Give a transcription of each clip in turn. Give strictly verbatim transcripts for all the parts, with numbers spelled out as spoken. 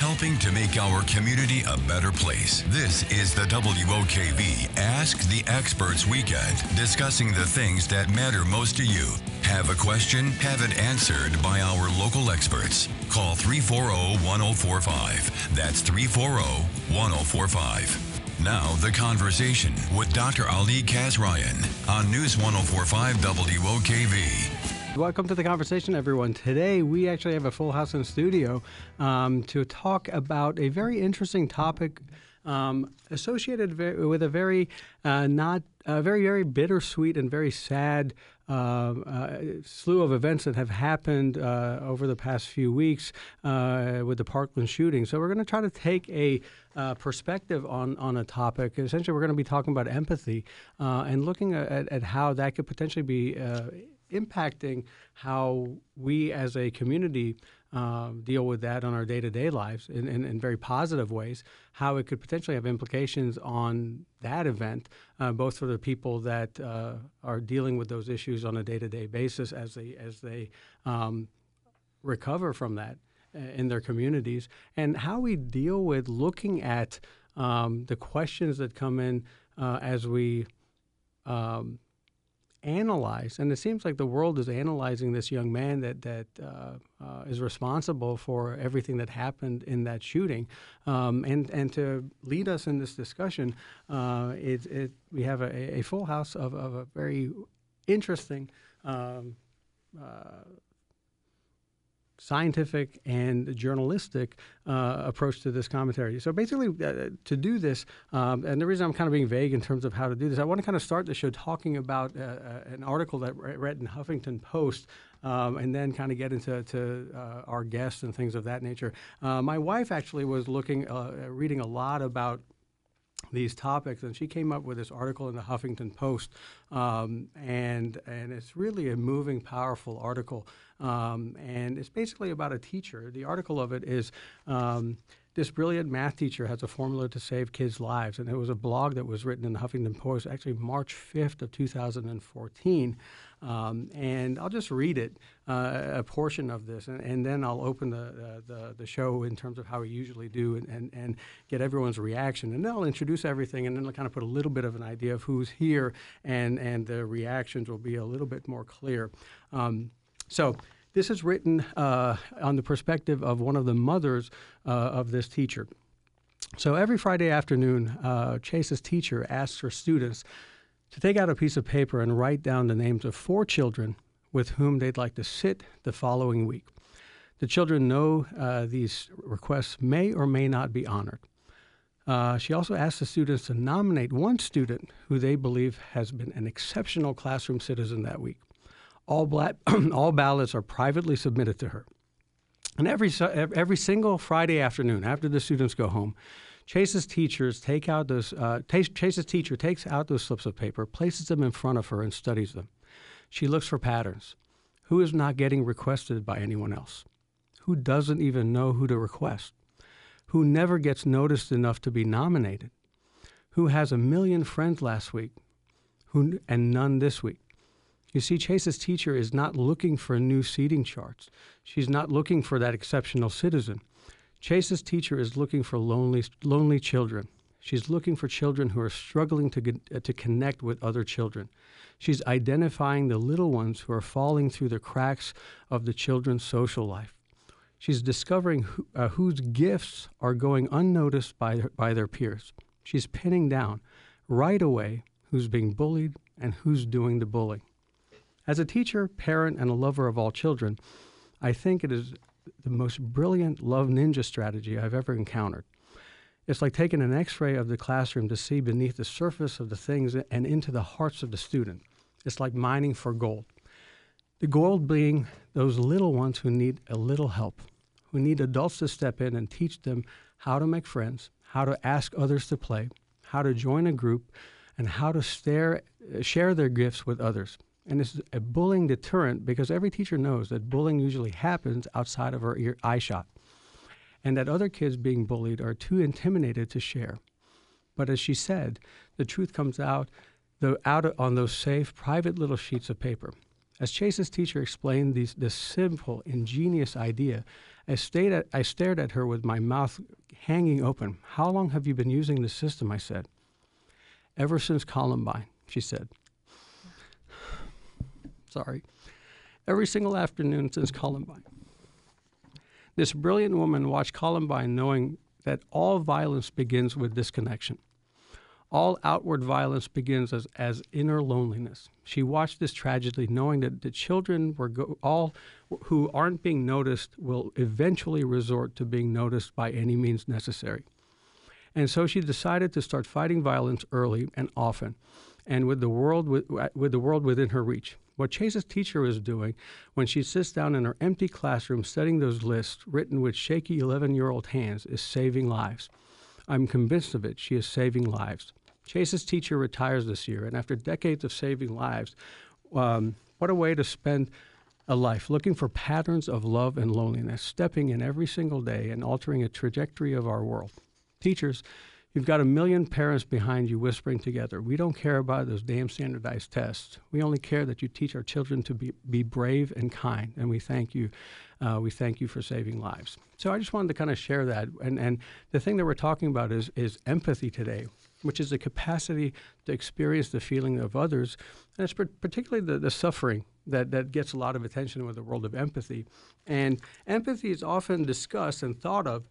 helping to make our community a better place. This is the W O K V Ask the Experts Weekend, discussing the things that matter most to you. Have a question? Have it answered by our local experts. Call three four zero, one zero four five. That's three four zero, one zero four five. Now, the conversation with Doctor Ali Kazraian on News one oh four point five W O K V. Welcome to the conversation, everyone. Today, we actually have a full house in studio um, to talk about a very interesting topic um, associated ve- with a very uh, not uh, very, very bittersweet and very sad uh, uh, slew of events that have happened uh, over the past few weeks uh, with the Parkland shooting. So we're going to try to take a uh, perspective on, on a topic. Essentially, we're going to be talking about empathy uh, and looking at, at how that could potentially be uh, impacting how we as a community uh, deal with that on our day-to-day lives in, in, in very positive ways, how it could potentially have implications on that event, uh, both for the people that uh, are dealing with those issues on a day-to-day basis as they, as they um, recover from that in their communities, and how we deal with looking at um, the questions that come in uh, as we um, analyze, and it seems like the world is analyzing this young man that that uh, uh, is responsible for everything that happened in that shooting, um, and and to lead us in this discussion, uh, it, it we have a, a full house of, of a very interesting um, uh, scientific and journalistic uh, approach to this commentary. So basically, uh, to do this, um, and the reason I'm kind of being vague in terms of how to do this, I want to kind of start the show talking about uh, uh, an article that I read in Huffington Post, um, and then kind of get into to, uh, our guests and things of that nature. Uh, my wife actually was looking, uh, reading a lot about these topics, and she came up with this article in the Huffington Post, um, and and it's really a moving, powerful article, um, and it's basically about a teacher. The article of it is um, this brilliant math teacher has a formula to save kids' lives, and it was a blog that was written in the Huffington Post, actually March fifth of two thousand fourteen, um, and I'll just read it, uh, a portion of this, and, and then I'll open the, uh, the the show in terms of how we usually do, and, and, and get everyone's reaction, and then I'll introduce everything, and then I'll kind of put a little bit of an idea of who's here, and, and the reactions will be a little bit more clear. Um, so this is written uh, on the perspective of one of the mothers uh, of this teacher. So every Friday afternoon, uh, Chase's teacher asks her students to take out a piece of paper and write down the names of four children with whom they'd like to sit the following week. The children know uh, these requests may or may not be honored. Uh, she also asks the students to nominate one student who they believe has been an exceptional classroom citizen that week. All, black, all ballots are privately submitted to her. And every, every single Friday afternoon, after the students go home, Chase's teachers take out those. Uh, Chase's teacher takes out those slips of paper, places them in front of her, and studies them. She looks for patterns. Who is not getting requested by anyone else? Who doesn't even know who to request? Who never gets noticed enough to be nominated? Who has a million friends last week, who and none this week? You see, Chase's teacher is not looking for new seating charts. She's not looking for that exceptional citizen. Chase's teacher is looking for lonely, lonely children. She's looking for children who are struggling to get, uh, to connect with other children. She's identifying the little ones who are falling through the cracks of the children's social life. She's discovering who, uh, whose gifts are going unnoticed by, her, by their peers. She's pinning down right away who's being bullied and who's doing the bullying. As a teacher, parent, and a lover of all children, I think it is the most brilliant love ninja strategy I've ever encountered. It's like taking an X-ray of the classroom to see beneath the surface of the things and into the hearts of the student. It's like mining for gold. The gold being those little ones who need a little help, who need adults to step in and teach them how to make friends, how to ask others to play, how to join a group, and how to stare, share their gifts with others. And it's a bullying deterrent because every teacher knows that bullying usually happens outside of her ear, eye shot, and that other kids being bullied are too intimidated to share. But as she said, the truth comes out, the, out on those safe, private little sheets of paper. As Chase's teacher explained these, this simple, ingenious idea, I, stayed at, I stared at her with my mouth hanging open. How long have you been using the system? I said. Ever since Columbine, she said. Sorry. Every single afternoon since Columbine. This brilliant woman watched Columbine knowing that all violence begins with disconnection. All outward violence begins as, as inner loneliness. She watched this tragedy knowing that the children were go- all who aren't being noticed will eventually resort to being noticed by any means necessary. And so she decided to start fighting violence early and often, and with the world with, with the world within her reach. What Chase's teacher is doing when she sits down in her empty classroom studying those lists written with shaky eleven-year-old hands is saving lives. I'm convinced of it. She is saving lives. Chase's teacher retires this year, and after decades of saving lives, um, what a way to spend a life, looking for patterns of love and loneliness, stepping in every single day and altering a trajectory of our world. Teachers, you've got a million parents behind you whispering together, we don't care about those damn standardized tests. We only care that you teach our children to be, be brave and kind, and we thank you. Uh, we thank you for saving lives. So I just wanted to kind of share that. And, and the thing that we're talking about is, is empathy today, which is the capacity to experience the feeling of others. And it's particularly the, the suffering that, that gets a lot of attention with the world of empathy. And empathy is often discussed and thought of.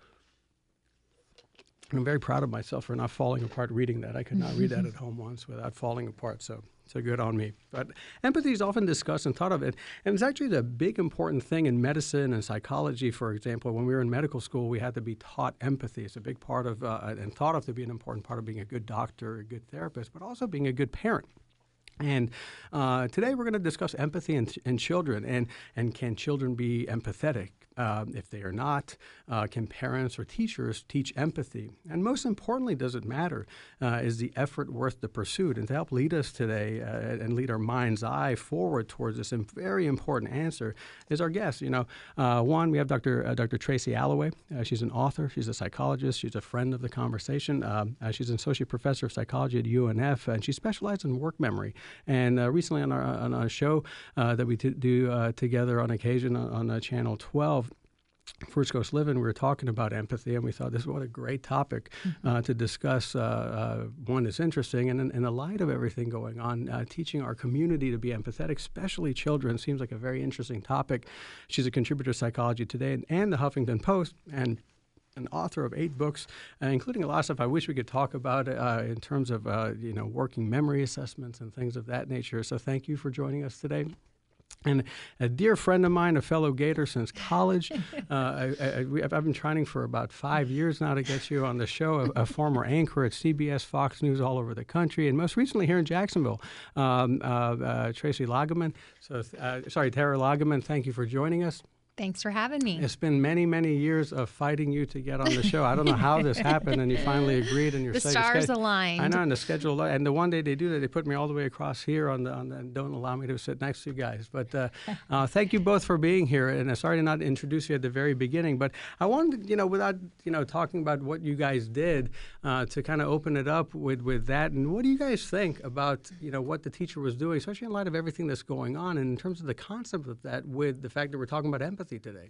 And I'm very proud of myself for not falling apart reading that. I could not read that at home once without falling apart. So So good on me. But empathy is often discussed and thought of it. And it's actually the big important thing in medicine and psychology, for example. When we were in medical school, we had to be taught empathy. It's a big part of, uh, and thought of to be an important part of being a good doctor, a good therapist, but also being a good parent. And uh, today we're going to discuss empathy in, in children, and, and can children be empathetic? Uh, if they are not, uh, can parents or teachers teach empathy? And most importantly, does it matter? Uh, is the effort worth the pursuit? And to help lead us today uh, and lead our mind's eye forward towards this very important answer is our guest. You know, uh, one, we have Doctor Uh, Doctor Tracy Alloway. Uh, she's an author. She's a psychologist. She's a friend of the conversation. Um, uh, she's an associate professor of psychology at U N F, and she specializes in work memory. And uh, recently on our on our show uh, that we t- do uh, together on occasion on, on uh, Channel twelve, First Coast Living, we were talking about empathy, and we thought this was what a great topic uh, to discuss. Uh, uh, one that's interesting, and in, in the light of everything going on, uh, teaching our community to be empathetic, especially children, seems like a very interesting topic. She's a contributor to Psychology Today and, and the Huffington Post, and an author of eight books, uh, including a lot of stuff I wish we could talk about uh, in terms of uh, you know working memory assessments and things of that nature. So thank you for joining us today. And a dear friend of mine, a fellow Gator since college. uh, I, I, we, I've been trying for about five years now to get you on the show, a, a former anchor at C B S, Fox News all over the country, and most recently here in Jacksonville, um, uh, uh, Tracy Lageman. So, uh, sorry, Tara Lageman, thank you for joining us. Thanks for having me. It's been many, many years of fighting you to get on the show. I don't know how this happened, and you finally agreed. And your the stars schedule, aligned. I know, and the schedule. And the one day they do that, they put me all the way across here on the, on the and don't allow me to sit next to you guys. But uh, uh, thank you both for being here. And uh, sorry to not introduce you at the very beginning, but I wanted, you know, without you know talking about what you guys did, uh, to kind of open it up with with that. And what do you guys think about you know what the teacher was doing, especially in light of everything that's going on, and in terms of the concept of that, with the fact that we're talking about empathy today?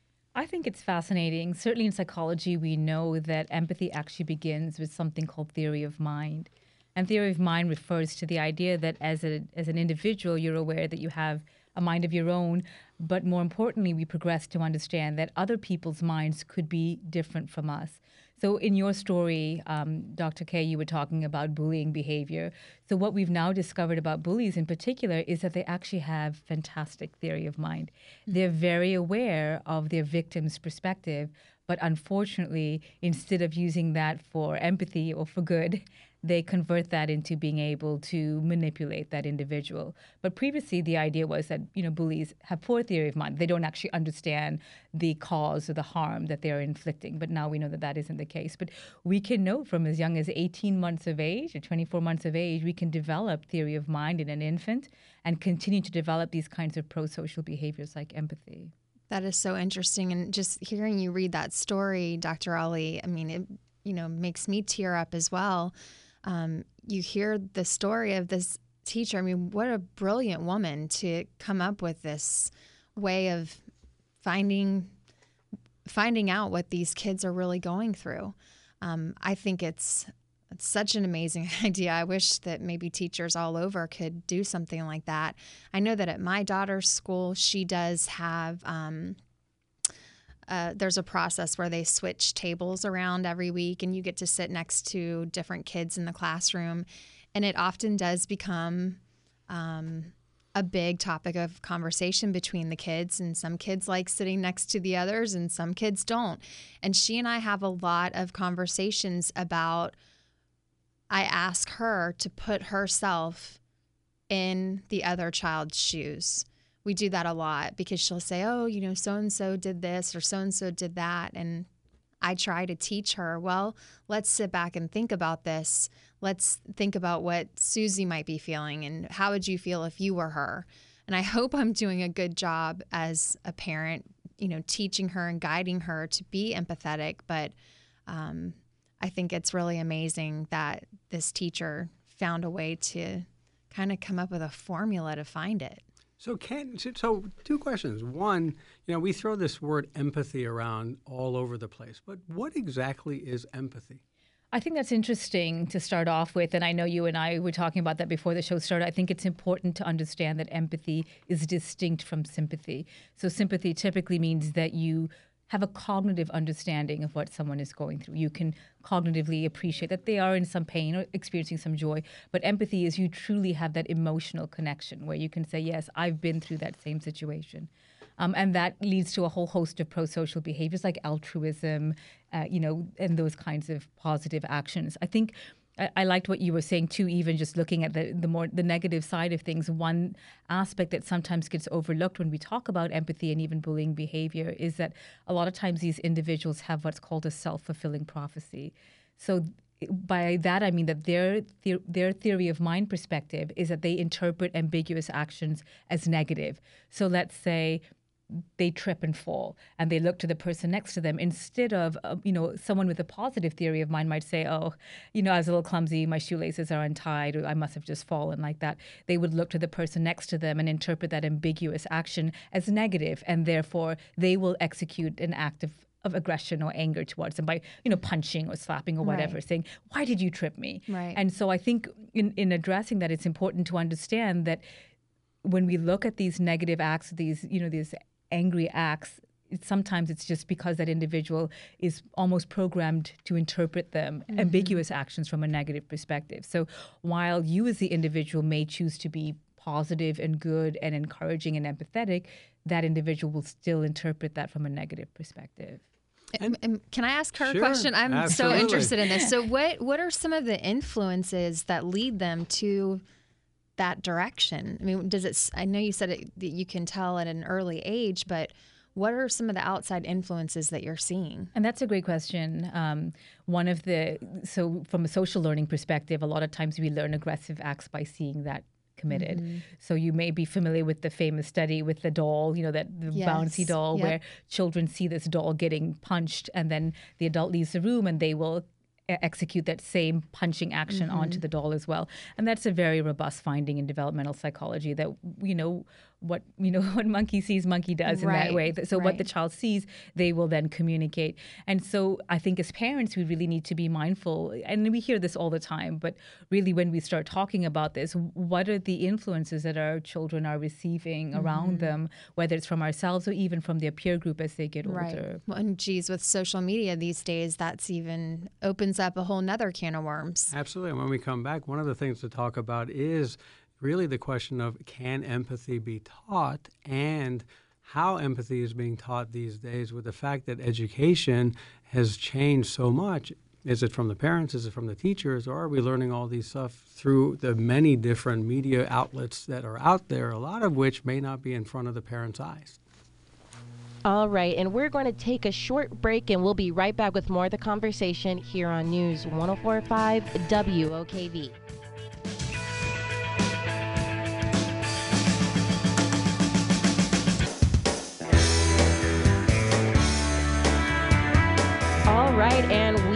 I think it's fascinating. Certainly in psychology, we know that empathy actually begins with something called theory of mind. And theory of mind refers to the idea that as a as an individual, you're aware that you have a mind of your own, but more importantly, we progress to understand that other people's minds could be different from us. So in your story, um, Doctor K, you were talking about bullying behavior. So what we've now discovered about bullies in particular is that they actually have fantastic theory of mind. They're very aware of their victim's perspective, but unfortunately, instead of using that for empathy or for good, they convert that into being able to manipulate that individual. But previously, the idea was that, you know, bullies have poor theory of mind. They don't actually understand the cause or the harm that they're inflicting. But now we know that that isn't the case. But we can know from as young as eighteen months of age or twenty-four months of age, we can develop theory of mind in an infant and continue to develop these kinds of pro-social behaviors like empathy. That is so interesting. And just hearing you read that story, Doctor Ali, I mean, it, you know, makes me tear up as well. Um, you hear the story of this teacher. I mean, what a brilliant woman to come up with this way of finding finding out what these kids are really going through. Um, I think it's it's such an amazing idea. I wish that maybe teachers all over could do something like that. I know that at my daughter's school, she does have, um, uh, there's a process where they switch tables around every week, and you get to sit next to different kids in the classroom. And it often does become um, a big topic of conversation between the kids, and some kids like sitting next to the others and some kids don't. And she and I have a lot of conversations about, I ask her to put herself in the other child's shoes. We do that a lot because she'll say, oh, you know, so-and-so did this or so-and-so did that. And I try to teach her, well, let's sit back and think about this. Let's think about what Susie might be feeling and how would you feel if you were her? And I hope I'm doing a good job as a parent, you know, teaching her and guiding her to be empathetic. But um, I think it's really amazing that this teacher found a way to kind of come up with a formula to find it. So, can so two questions. One, you know, we throw this word empathy around all over the place, but what exactly is empathy? I think that's interesting to start off with, and I know you and I were talking about that before the show started. I think it's important to understand that empathy is distinct from sympathy. So sympathy typically means that you have a cognitive understanding of what someone is going through. You can cognitively appreciate that they are in some pain or experiencing some joy. But empathy is you truly have that emotional connection where you can say, yes, I've been through that same situation. Um, and that leads to a whole host of pro-social behaviors like altruism, uh, you know, and those kinds of positive actions. I think I, I liked what you were saying too, even just looking at the, the more the negative side of things. One aspect that sometimes gets overlooked when we talk about empathy and even bullying behavior is that a lot of times these individuals have what's called a self-fulfilling prophecy. So by that, I mean that their, their their theory of mind perspective is that they interpret ambiguous actions as negative. So let's say they trip and fall and they look to the person next to them instead of, uh, you know, someone with a positive theory of mind might say, oh, you know, I was a little clumsy, my shoelaces are untied, or I must have just fallen like that. They would look to the person next to them and interpret that ambiguous action as negative, and therefore they will execute an act of of aggression or anger towards them by, you know, punching or slapping or whatever, right. saying, why did you trip me? Right. And so I think in, in addressing that, it's important to understand that when we look at these negative acts, these, you know, these angry acts, it, sometimes it's just because that individual is almost programmed to interpret them, mm-hmm. ambiguous actions from a negative perspective. So while you as the individual may choose to be positive and good and encouraging and empathetic, that individual will still interpret that from a negative perspective. And, and can I ask her sure, a question? I'm absolutely. so interested in this. So what what are some of the influences that lead them to that direction? I mean, does it, I know you said it, that you can tell at an early age, but what are some of the outside influences that you're seeing? And that's a great question. Um, one of the, so from a social learning perspective, a lot of times we learn aggressive acts by seeing that committed. Mm-hmm. So you may be familiar with the famous study with the doll, you know, that the yes. bouncy doll, yep. where children see this doll getting punched and then the adult leaves the room and they will execute that same punching action mm-hmm. onto the doll as well. And that's a very robust finding in developmental psychology that, you know, what, you know, what monkey sees, monkey does right. in that way. So right. what the child sees, they will then communicate. And so I think as parents, we really need to be mindful, and we hear this all the time, but really when we start talking about this, what are the influences that our children are receiving mm-hmm. around them, whether it's from ourselves or even from their peer group as they get right. older. Well, and geez, with social media these days, that's even opens up a whole nother can of worms. Absolutely. And when we come back, one of the things to talk about is really the question of, can empathy be taught, and how empathy is being taught these days with the fact that education has changed so much. Is it from the parents? Is it from the teachers? Or are we learning all these stuff through the many different media outlets that are out there, a lot of which may not be in front of the parents' eyes? All right, and we're going to take a short break, and we'll be right back with more of the conversation here on News one oh four point five W O K V. All right, and we are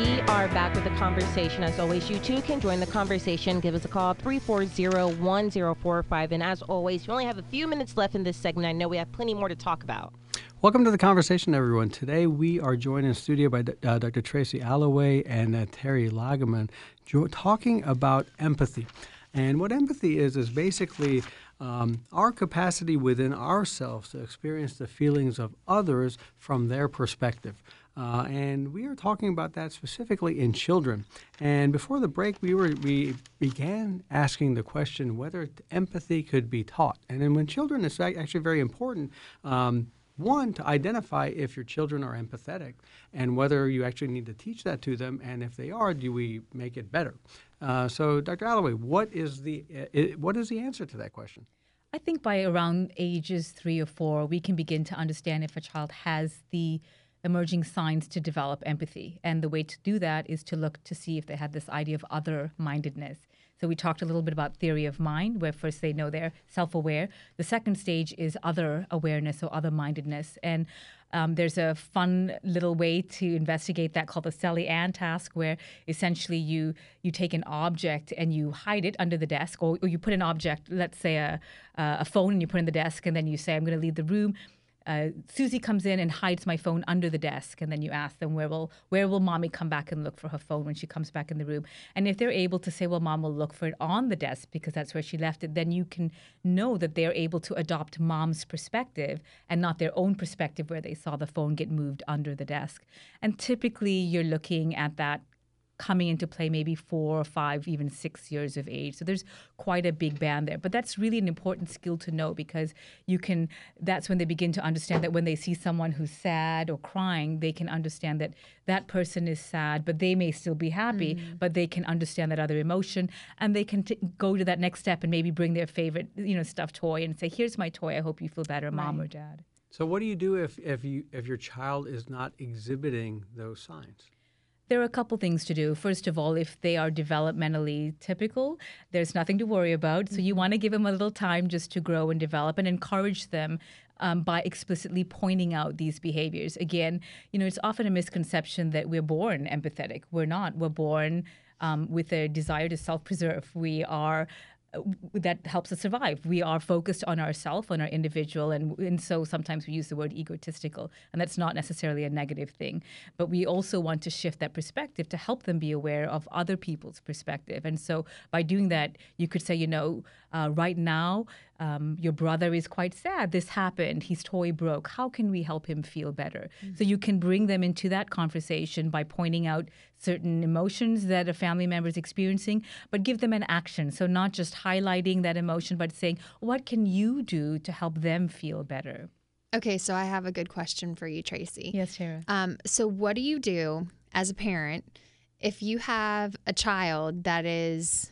are back with the conversation. As always, you too can join the conversation. Give us a call, three four zero, one zero four five. And as always, we only have a few minutes left in this segment. I know we have plenty more to talk about. Welcome to the conversation, everyone. Today we are joined in studio by uh, Doctor Tracy Alloway and uh, Terry Lageman, jo- talking about empathy. And what empathy is, is basically um, our capacity within ourselves to experience the feelings of others from their perspective. Uh, and we are talking about that specifically in children. And before the break, we were we began asking the question whether empathy could be taught. And then when children, it's actually very important, um, one, to identify if your children are empathetic and whether you actually need to teach that to them. And if they are, do we make it better? Uh, so, Doctor Alloway, what is the uh, what is the answer to that question? I think by around ages three or four, we can begin to understand if a child has the emerging signs to develop empathy. And the way to do that is to look to see if they had this idea of other-mindedness. So we talked a little bit about theory of mind, where first they know they're self-aware. The second stage is other awareness or other-mindedness. And um, there's a fun little way to investigate that called the Sally-Ann task, where essentially you you take an object and you hide it under the desk, or, or you put an object, let's say a, uh, a phone, and you put it in the desk, and then you say, I'm going to leave the room. Uh, Susie comes in and hides my phone under the desk, and then you ask them, where will where will mommy come back and look for her phone when she comes back in the room? And if they're able to say, well, mom will look for it on the desk because that's where she left it, then you can know that they're able to adopt mom's perspective and not their own perspective where they saw the phone get moved under the desk. And typically you're looking at that coming into play maybe four or five, even six years of age. So there's quite a big band there. But that's really an important skill to know, because you can, that's when they begin to understand that when they see someone who's sad or crying, they can understand that that person is sad, but they may still be happy, mm. but they can understand that other emotion, and they can t- go to that next step and maybe bring their favorite, you know, stuffed toy and say, here's my toy, I hope you feel better, mom Right. or dad. So what do you do if, if you if your child is not exhibiting those signs? There are a couple things to do. First of all, if they are developmentally typical, there's nothing to worry about. So you want to give them a little time just to grow and develop, and encourage them um, by explicitly pointing out these behaviors. Again, you know, it's often a misconception that we're born empathetic. We're not. We're born um, with a desire to self-preserve. We are that helps us survive. We are focused on ourselves, on our individual, and, and so sometimes we use the word egotistical, and that's not necessarily a negative thing. But we also want to shift that perspective to help them be aware of other people's perspective. And so by doing that, you could say, you know, uh, right now, um, your brother is quite sad. This happened. His toy broke. How can we help him feel better? Mm-hmm. So you can bring them into that conversation by pointing out certain emotions that a family member is experiencing, but give them an action. So not just highlighting that emotion, but saying, what can you do to help them feel better? Okay, so I have a good question for you, Tracy. Yes, Tara. Um, so what do you do as a parent if you have a child that is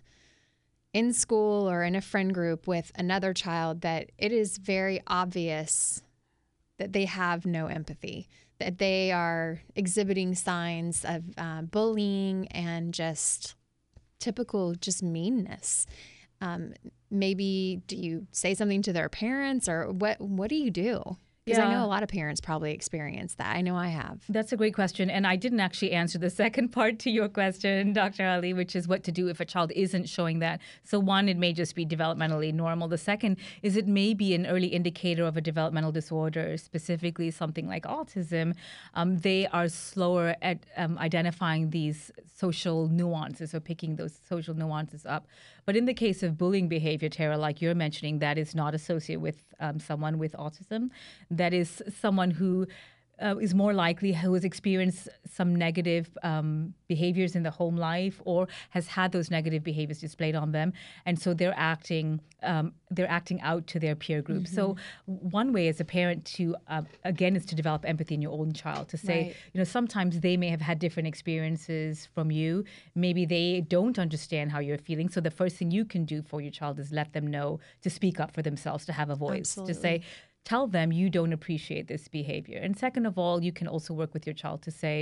in school or in a friend group with another child that it is very obvious that they have no empathy, that they are exhibiting signs of uh, bullying and just typical just meanness? Um, maybe do you say something to their parents, or what, what do you do? Because Yeah. I know a lot of parents probably experience that. I know I have. That's a great question. And I didn't actually answer the second part to your question, Doctor Ali, which is what to do if a child isn't showing that. So one, it may just be developmentally normal. The second is it may be an early indicator of a developmental disorder, specifically something like autism. Um, they are slower at um, identifying these social nuances or picking those social nuances up. But in the case of bullying behavior, Tara, like you're mentioning, that is not associated with um, someone with autism. That is someone who uh, is more likely who has experienced some negative um, behaviors in the home life, or has had those negative behaviors displayed on them, and so they're acting um, they're acting out to their peer group. Mm-hmm. So one way as a parent to uh, again is to develop empathy in your own child, to say, right. you know, sometimes they may have had different experiences from you. Maybe they don't understand how you're feeling. So the first thing you can do for your child is let them know to speak up for themselves, to have a voice, Absolutely. To say, tell them you don't appreciate this behavior. And second of all, you can also work with your child to say,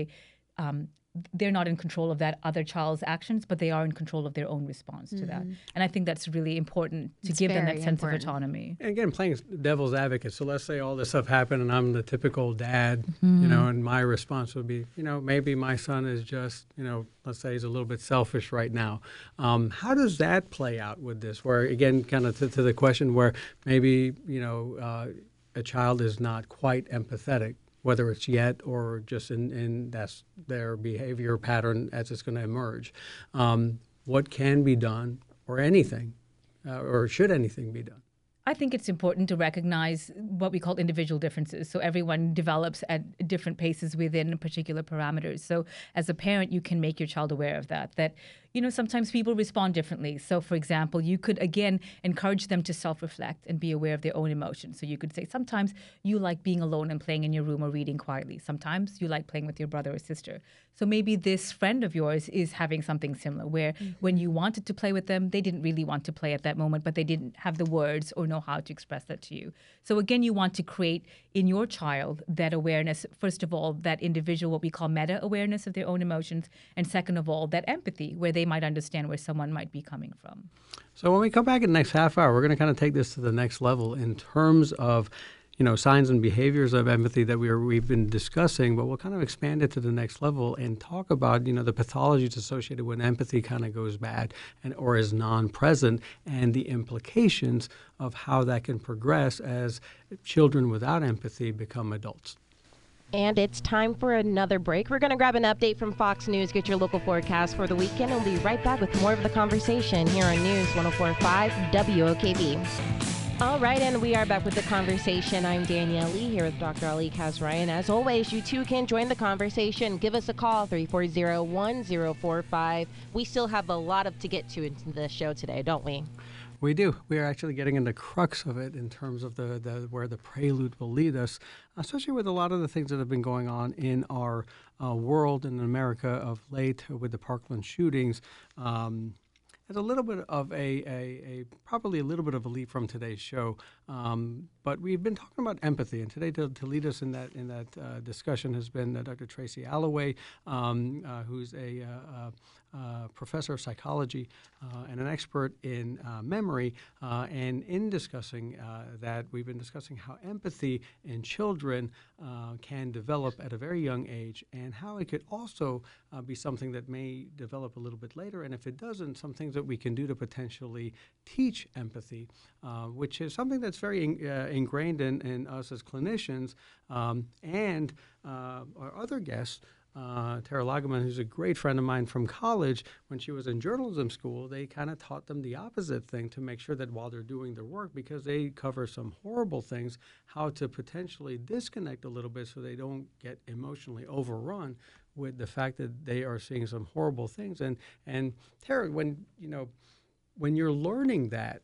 um, they're not in control of that other child's actions, but they are in control of their own response to that. And I think that's really important to It's give them that very sense important. of autonomy. And again, playing devil's advocate. So let's say all this stuff happened, and I'm the typical dad, you know, and my response would be, you know, maybe my son is just, you know, let's say he's a little bit selfish right now. Um, how does that play out with this? Where again, kind of to, to the question where maybe, you know, uh, a child is not quite empathetic, whether it's yet or just in, in that's their behavior pattern as it's going to emerge. Um, what can be done, or anything, uh, or should anything be done? I think it's important to recognize what we call individual differences. So everyone develops at different paces within particular parameters. So as a parent, you can make your child aware of that, that, you know, sometimes people respond differently. So for example, you could, again, encourage them to self-reflect and be aware of their own emotions. So you could say, sometimes you like being alone and playing in your room or reading quietly. Sometimes you like playing with your brother or sister. So maybe this friend of yours is having something similar, where mm-hmm. when you wanted to play with them, they didn't really want to play at that moment, but they didn't have the words or know how to express that to you. So again, you want to create in your child that awareness, first of all, that individual, what we call meta-awareness of their own emotions, and second of all, that empathy, where they might understand where someone might be coming from. So when we come back in the next half hour, we're going to kind of take this to the next level in terms of, you know, signs and behaviors of empathy that we are, we've been discussing, but we'll kind of expand it to the next level and talk about, you know, the pathologies associated when empathy kind of goes bad and or is non-present, and the implications of how that can progress as children without empathy become adults. And it's time for another break. We're going to grab an update from Fox News, get your local forecast for the weekend, and we'll be right back with more of the conversation here on News one oh four point five W O K V. All right, and we are back with the conversation. I'm Danielle Lee here with Doctor Ali Kazraian. As always, you too can join the conversation. Give us a call, three four zero, one zero four five. We still have a lot of to get to in the show today, don't we? We do. We are actually getting in the crux of it in terms of the, the where the prelude will lead us, especially with a lot of the things that have been going on in our uh, world in America of late with the Parkland shootings. Um, It's a little bit of a, a, a probably a little bit of a leap from today's show, um, but we've been talking about empathy, and today to, to lead us in that in that uh, discussion has been uh, Doctor Tracy Alloway, um, uh, who's a uh, uh, professor of psychology uh, and an expert in uh, memory. Uh, and in discussing uh, that, we've been discussing how empathy in children uh, can develop at a very young age, and how it could also uh, be something that may develop a little bit later. And if it doesn't, some things that we can do to potentially teach empathy, uh, which is something that's very in, uh, ingrained in, in us as clinicians. Um, and uh, our other guests, uh, Tara Lagerman, who's a great friend of mine from college, when she was in journalism school, they kind of taught them the opposite thing to make sure that while they're doing their work, because they cover some horrible things, how to potentially disconnect a little bit so they don't get emotionally overrun with the fact that they are seeing some horrible things. And and Tara, when you know, when you're learning that,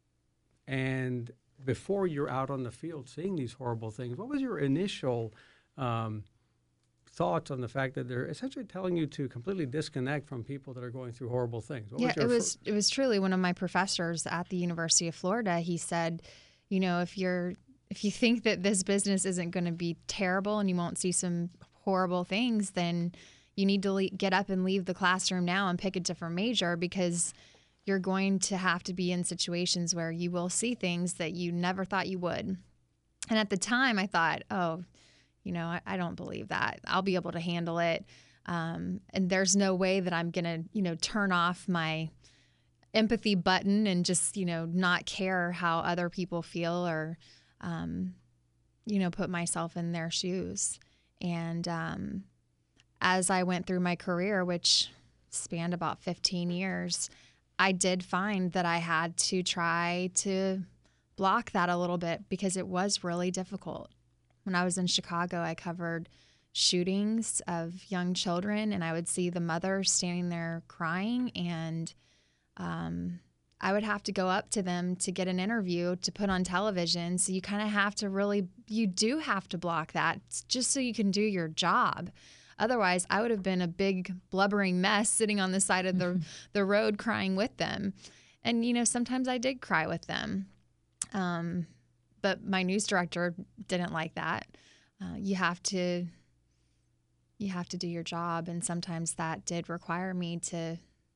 and before you're out on the field seeing these horrible things, what was your initial um, thoughts on the fact that they're essentially telling you to completely disconnect from people that are going through horrible things? What yeah, was your it was fir- it was truly one of my professors at the University of Florida. He said, you know, if you're if you think that this business isn't going to be terrible and you won't see some horrible things, then you need to le- get up and leave the classroom now and pick a different major, because you're going to have to be in situations where you will see things that you never thought you would. And at the time I thought, oh, you know, I, I don't believe that. I'll be able to handle it. Um, and there's no way that I'm going to, you know, turn off my empathy button and just, you know, not care how other people feel, or, um, you know, put myself in their shoes. And um, as I went through my career, which spanned about fifteen years, I did find that I had to try to block that a little bit, because it was really difficult. When I was in Chicago, I covered shootings of young children, and I would see the mother standing there crying, and um, I would have to go up to them to get an interview to put on television. So you kind of have to really, you do have to block that just so you can do your job. Otherwise, I would have been a big blubbering mess sitting on the side of the, the road crying with them. And, you know, sometimes I did cry with them. Um, but my news director didn't like that. Uh, you have to, you have to do your job. And sometimes that did require me to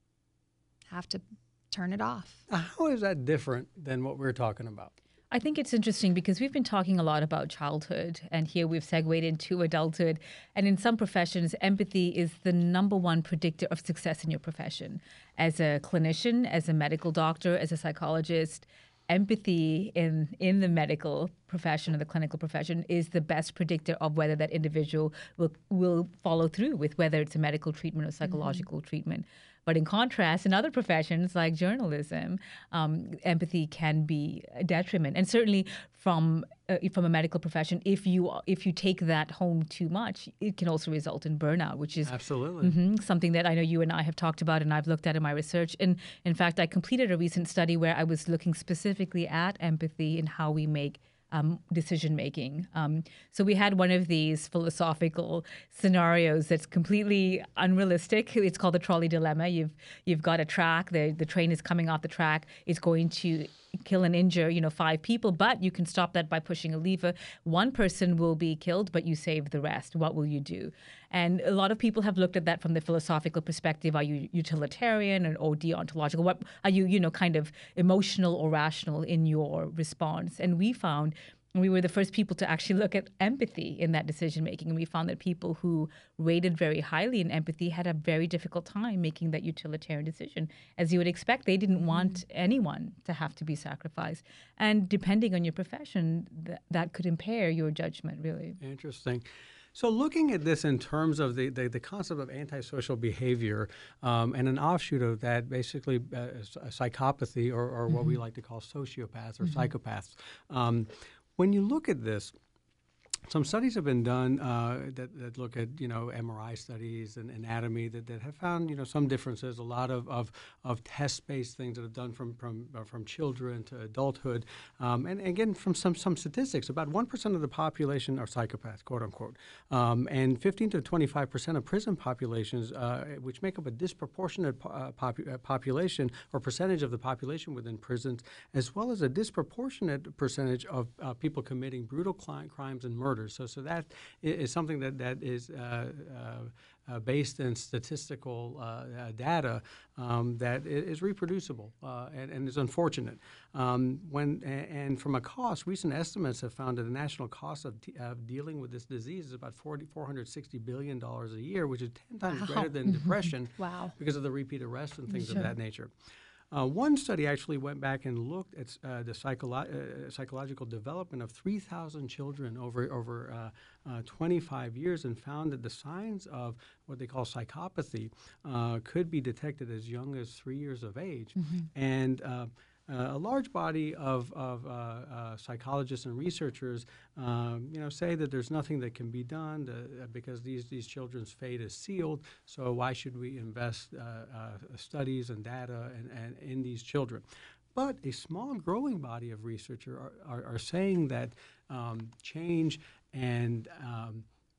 have to turn it off. How is that different than what we're talking about? I think it's interesting because we've been talking a lot about childhood, and here we've segued into adulthood. And in some professions, empathy is the number one predictor of success in your profession. As a clinician, as a medical doctor, as a psychologist, empathy in, in the medical profession or the clinical profession is the best predictor of whether that individual will, will follow through with whether it's a medical treatment or psychological mm-hmm. treatment. But in contrast, in other professions like journalism, um, empathy can be a detriment. And certainly from uh, from a medical profession, if you if you take that home too much, it can also result in burnout, which is absolutely mm-hmm, something that I know you and I have talked about and I've looked at in my research. And in fact, I completed a recent study where I was looking specifically at empathy and how we make Um, decision making. Um, so we had one of these philosophical scenarios that's completely unrealistic. It's called the trolley dilemma. You've you've got a track. The the train is coming off the track. It's going to kill and injure, you know, five people, but you can stop that by pushing a lever. One person will be killed, but you save the rest. What will you do? And a lot of people have looked at that from the philosophical perspective. Are you utilitarian and or deontological? What are you, you know, kind of emotional or rational in your response? And we found we were the first people to actually look at empathy in that decision making. And we found that people who rated very highly in empathy had a very difficult time making that utilitarian decision. As you would expect, they didn't want mm-hmm. anyone to have to be sacrificed. And depending on your profession, th- that could impair your judgment, really. Interesting. So looking at this in terms of the, the, the concept of antisocial behavior um, and an offshoot of that, basically uh, psychopathy or, or mm-hmm. what we like to call sociopaths or mm-hmm. psychopaths. Um, when you look at this, some studies have been done uh, that, that look at, you know, M R I studies and anatomy that, that have found, you know, some differences, a lot of, of, of test-based things that have done from from, uh, from children to adulthood. Um, and again, from some, some statistics, about one percent of the population are psychopaths, quote unquote. Um, and fifteen to twenty-five percent of prison populations, uh, which make up a disproportionate po- uh, pop- uh, population or percentage of the population within prisons, as well as a disproportionate percentage of uh, people committing brutal cli- crimes and murder. So, so that is something that that is uh, uh, uh, based in statistical uh, uh, data um, that is reproducible uh, and, and is unfortunate. Um, when and from a cost, recent estimates have found that the national cost of, t- of dealing with this disease is about four hundred sixty billion dollars a year, which is ten times wow. greater than depression. Wow. Because of the repeat arrests and things sure. of that nature. Uh, one study actually went back and looked at uh, the psycholo- uh, psychological development of three thousand children over over uh, uh, twenty-five years and found that the signs of what they call psychopathy uh, could be detected as young as three years of age. Mm-hmm. And uh, Uh, a large body of, of uh, uh, psychologists and researchers, um, you know, say that there's nothing that can be done to, uh, because these, these children's fate is sealed. So why should we invest uh, uh, studies and data and, and in these children? But a small growing body of researchers are, are, are saying that um, change and um,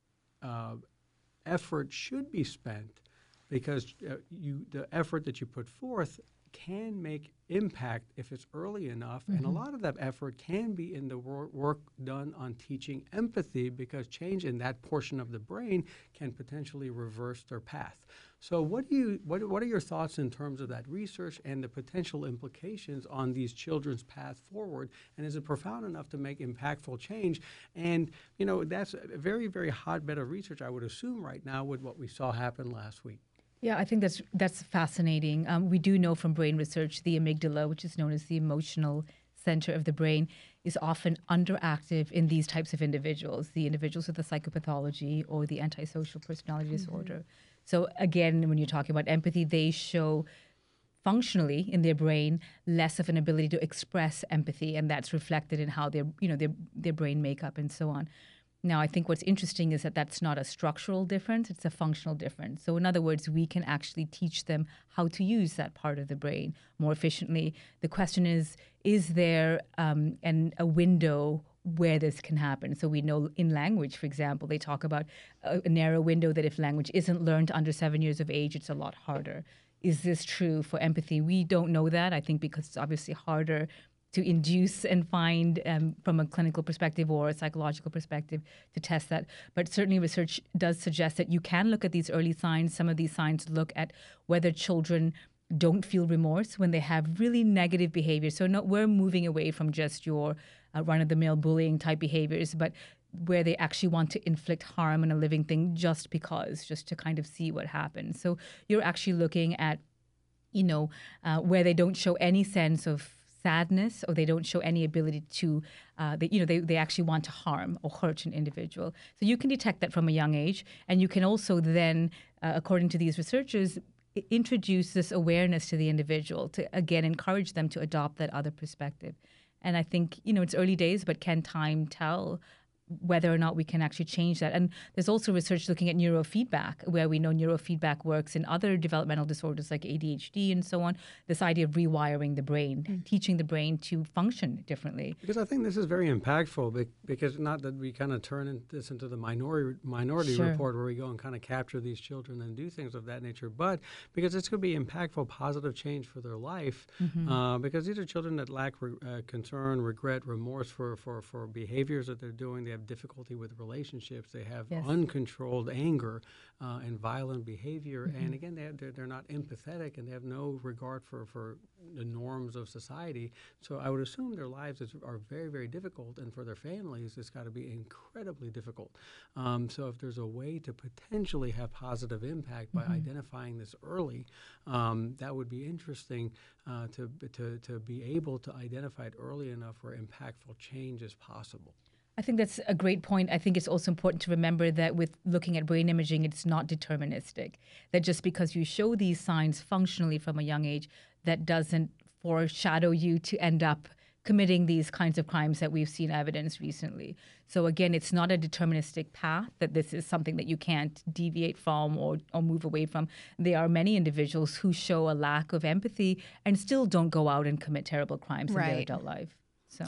uh, effort should be spent because uh, you the effort that you put forth can make impact if it's early enough. Mm-hmm. And a lot of that effort can be in the wor- work done on teaching empathy because change in that portion of the brain can potentially reverse their path. So what do you what, what are your thoughts in terms of that research and the potential implications on these children's path forward? And is it profound enough to make impactful change? And, you know, that's a very, very hotbed of research, I would assume, right now with what we saw happen last week. Yeah, I think that's that's fascinating. Um, we do know from brain research the amygdala, which is known as the emotional center of the brain, is often underactive in these types of individuals, the individuals with the psychopathology or the antisocial personality mm-hmm. disorder. So again, when you're talking about empathy, they show functionally in their brain less of an ability to express empathy, and that's reflected in how their you know their their brain makeup and so on. Now, I think what's interesting is that that's not a structural difference, it's a functional difference. So in other words, we can actually teach them how to use that part of the brain more efficiently. The question is, is there um, an, a window where this can happen? So we know in language, for example, they talk about a, a narrow window that if language isn't learned under seven years of age, it's a lot harder. Is this true for empathy? We don't know that, I think, because it's obviously harder to induce and find um, from a clinical perspective or a psychological perspective to test that. But certainly research does suggest that you can look at these early signs. Some of these signs look at whether children don't feel remorse when they have really negative behavior. So no, we're moving away from just your uh, run-of-the-mill bullying type behaviors, but where they actually want to inflict harm on a living thing just because, just to kind of see what happens. So you're actually looking at, you know, uh, where they don't show any sense of sadness or they don't show any ability to, uh, they, you know, they, they actually want to harm or hurt an individual. So you can detect that from a young age. And you can also then, uh, according to these researchers, introduce this awareness to the individual to, again, encourage them to adopt that other perspective. And I think, you know, it's early days, but can time tell whether or not we can actually change that? And there's also research looking at neurofeedback, where we know neurofeedback works in other developmental disorders like A D H D and so on. This idea of rewiring the brain, mm. teaching the brain to function differently. Because I think this is very impactful, because not that we kind of turn this into the minority minority sure. report where we go and kind of capture these children and do things of that nature, but because it's going to be impactful, positive change for their life, mm-hmm. uh, because these are children that lack re- uh, concern, regret, remorse for, for, for behaviors that they're doing. They have difficulty with relationships. They have yes. uncontrolled anger uh, and violent behavior. Mm-hmm. And again, they have, they're, they're not empathetic, and they have no regard for, for the norms of society. So I would assume their lives is, are very, very difficult. And for their families, it's got to be incredibly difficult. Um, so if there's a way to potentially have positive impact by mm-hmm. identifying this early, um, that would be interesting uh, to, to, to be able to identify it early enough where impactful change is possible. I think that's a great point. I think it's also important to remember that with looking at brain imaging, it's not deterministic. That just because you show these signs functionally from a young age, that doesn't foreshadow you to end up committing these kinds of crimes that we've seen evidence recently. So again, it's not a deterministic path, that this is something that you can't deviate from or, or move away from. There are many individuals who show a lack of empathy and still don't go out and commit terrible crimes right. in their adult life. So...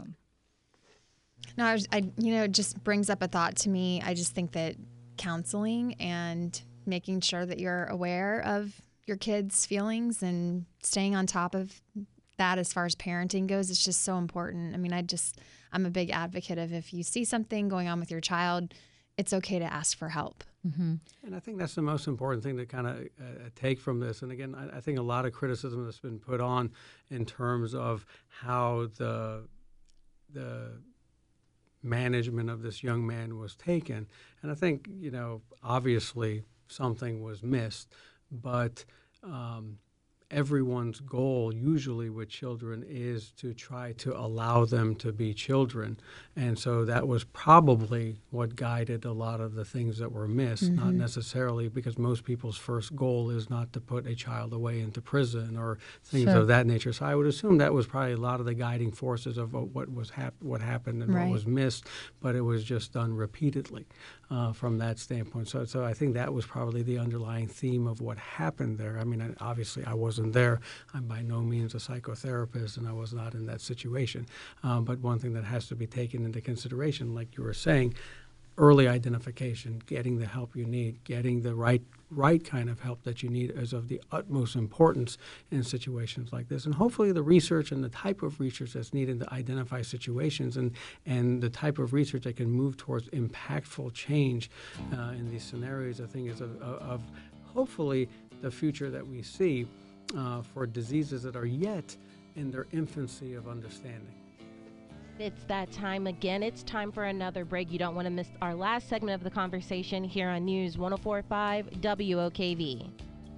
No, I, was, I, you know, it just brings up a thought to me. I just think that counseling and making sure that you're aware of your kids' feelings and staying on top of that as far as parenting goes, it's just so important. I mean, I just, I'm a big advocate of if you see something going on with your child, it's okay to ask for help. Mm-hmm. And I think that's the most important thing to kind of uh, take from this. And again, I, I think a lot of criticism that's been put on in terms of how the the management of this young man was taken. And I think, you know, obviously something was missed, but um, everyone's goal usually with children is to try to allow them to be children. And so that was probably what guided a lot of the things that were missed, mm-hmm. not necessarily because most people's first goal is not to put a child away into prison or things sure. of that nature. So I would assume that was probably a lot of the guiding forces of what was hap- what happened and right. what was missed, but it was just done repeatedly uh, from that standpoint. So, so I think that was probably the underlying theme of what happened there. I mean, obviously I wasn't there. I'm by no means a psychotherapist, and I was not in that situation. Um, but one thing that has to be taken into consideration, like you were saying, early identification, getting the help you need, getting the right right kind of help that you need is of the utmost importance in situations like this. And hopefully the research and the type of research that's needed to identify situations and, and the type of research that can move towards impactful change uh, in these scenarios, I think is of, of hopefully the future that we see uh, for diseases that are yet in their infancy of understanding. It's that time again. It's time for another break. You don't want to miss our last segment of the conversation here on News one oh four point five W O K V.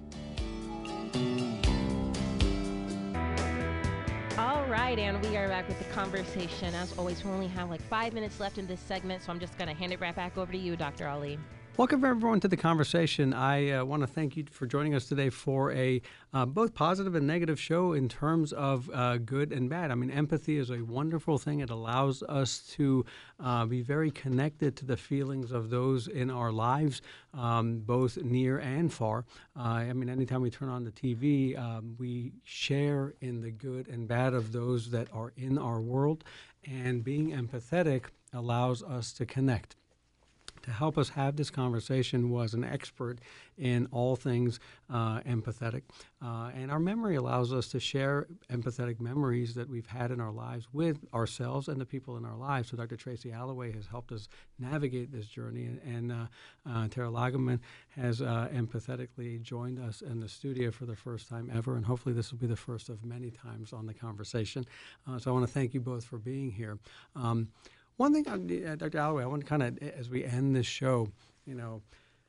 All right, and we are back with the conversation. As always, we only have like five minutes left in this segment, so I'm just going to hand it right back over to you, Doctor Ali. Welcome, everyone, to the conversation. I uh, want to thank you for joining us today for a uh, both positive and negative show in terms of uh, good and bad. I mean, empathy is a wonderful thing. It allows us to uh, be very connected to the feelings of those in our lives, um, both near and far. Uh, I mean, anytime we turn on the T V, um, we share in the good and bad of those that are in our world, and being empathetic allows us to connect. to help us have this conversation was an expert in all things uh, empathetic. Uh, and our memory allows us to share empathetic memories that we've had in our lives with ourselves and the people in our lives. So Doctor Tracy Alloway has helped us navigate this journey. And, and uh, uh, Tara Lagerman has uh, empathetically joined us in the studio for the first time ever. And hopefully this will be the first of many times on the conversation. Uh, so I want to thank you both for being here. Um, One thing, uh, Doctor Alloway, I want to kind of, as we end this show, you know,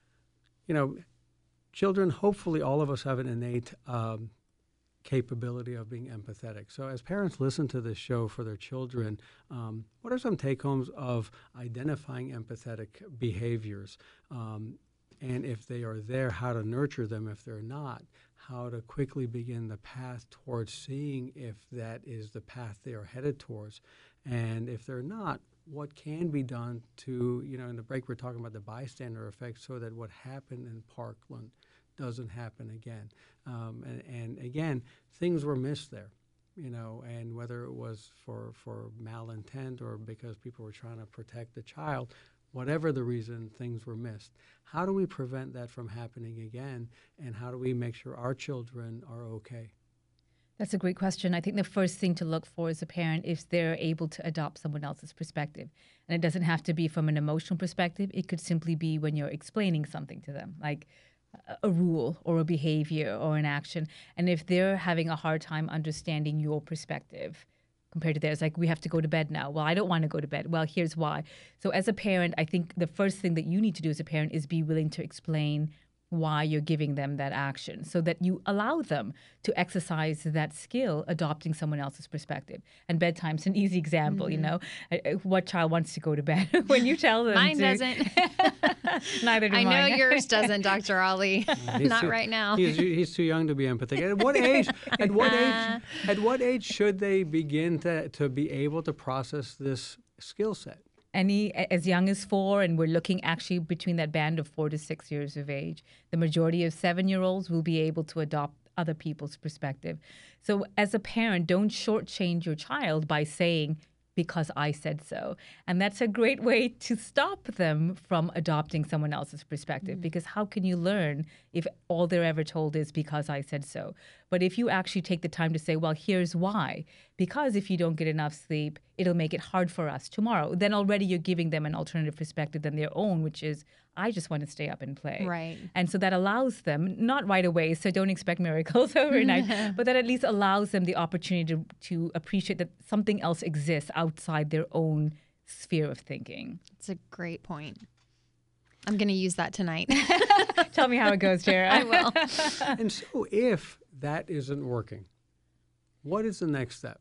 you know, children, hopefully all of us have an innate um, capability of being empathetic. So as parents listen to this show for their children, um, what are some take-homes of identifying empathetic behaviors? Um, and if they are there, how to nurture them. If they're not, how to quickly begin the path towards seeing if that is the path they are headed towards. And if they're not, what can be done to, you know, in the break we're talking about the bystander effect so that what happened in Parkland doesn't happen again. Um, and, and again, things were missed there, you know, and whether it was for, for malintent or because people were trying to protect the child, whatever the reason, things were missed. How do we prevent that from happening again? And how do we make sure our children are okay? That's a great question. I think the first thing to look for as a parent is they're able to adopt someone else's perspective. And it doesn't have to be from an emotional perspective. It could simply be when you're explaining something to them, like a rule or a behavior or an action. And if they're having a hard time understanding your perspective compared to theirs, like, we have to go to bed now. Well, I don't want to go to bed. Well, here's why. So as a parent, I think the first thing that you need to do as a parent is be willing to explain why you're giving them that action so that you allow them to exercise that skill, adopting someone else's perspective. And bedtime's an easy example, mm-hmm. you know. What child wants to go to bed when you tell them Mine to? doesn't. Neither do I mine. know yours doesn't, Doctor Ali. Not too, right now. He's, he's too young to be empathetic. At what age? At what age? At what age should they begin to to be able to process this skill set? Any as young as four, and we're looking actually between that band of four to six years of age. The majority of seven-year-olds will be able to adopt other people's perspective. So as a parent, don't shortchange your child by saying, because I said so. And that's a great way to stop them from adopting someone else's perspective, mm-hmm. because how can you learn if all they're ever told is because I said so? But if you actually take the time to say, well, here's why. Because if you don't get enough sleep, it'll make it hard for us tomorrow. Then already you're giving them an alternative perspective than their own, which is, I just want to stay up and play. Right. And so that allows them, not right away, so don't expect miracles overnight, but that at least allows them the opportunity to, to appreciate that something else exists outside their own sphere of thinking. It's a great point. I'm going to use that tonight. Tell me how it goes, Tara. I will. And so if that isn't working, what is the next step?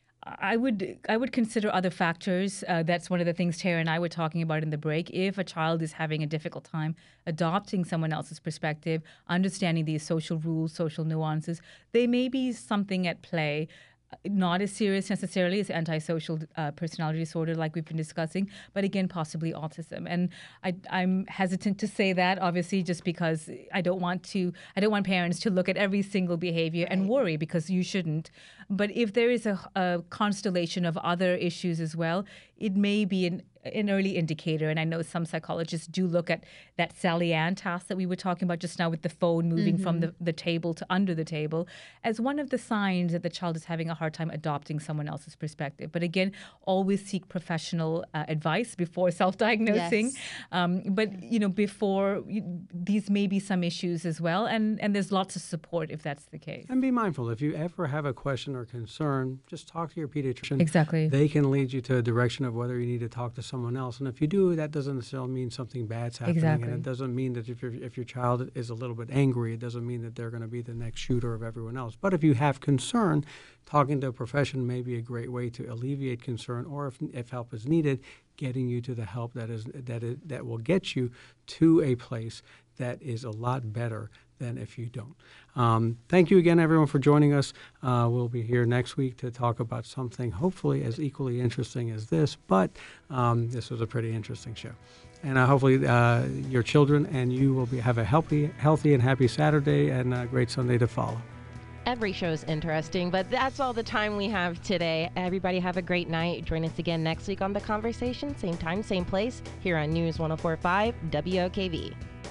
I would I would consider other factors. Uh, that's one of the things Tara and I were talking about in the break. If a child is having a difficult time adopting someone else's perspective, understanding these social rules, social nuances, there may be something at play. Not as serious necessarily as antisocial uh, personality disorder like we've been discussing, but again, possibly autism. And I, I'm hesitant to say that, obviously, just because I don't want to, I don't want parents to look at every single behavior right. and worry, because you shouldn't. But if there is a, a constellation of other issues as well, it may be an an early indicator. And I know some psychologists do look at that Sally Ann task that we were talking about just now with the phone moving mm-hmm. from the, the table to under the table as one of the signs that the child is having a hard time adopting someone else's perspective. But again, always seek professional uh, advice before self-diagnosing. Yes. Um, but, you know, before, you, these may be some issues as well. And, and there's lots of support if that's the case. And be mindful, if you ever have a question or concern, just talk to your pediatrician. Exactly. They can lead you to a direction of whether you need to talk to someone else. And if you do, that doesn't necessarily mean something bad's happening. Exactly. And it doesn't mean that if, your if your child is a little bit angry, it doesn't mean that they're going to be the next shooter of everyone else. But if you have concern, talking to a profession may be a great way to alleviate concern, or if, if help is needed, getting you to the help that is that is, that will get you to a place that is a lot better than if you don't. Um, thank you again, everyone, for joining us. Uh, we'll be here next week to talk about something hopefully as equally interesting as this, but um, this was a pretty interesting show. And uh, hopefully uh, your children and you will be have a healthy, healthy and happy Saturday and a great Sunday to follow. Every show is interesting, but that's all the time we have today. Everybody have a great night. Join us again next week on The Conversation, same time, same place, here on News one oh four point five W O K V.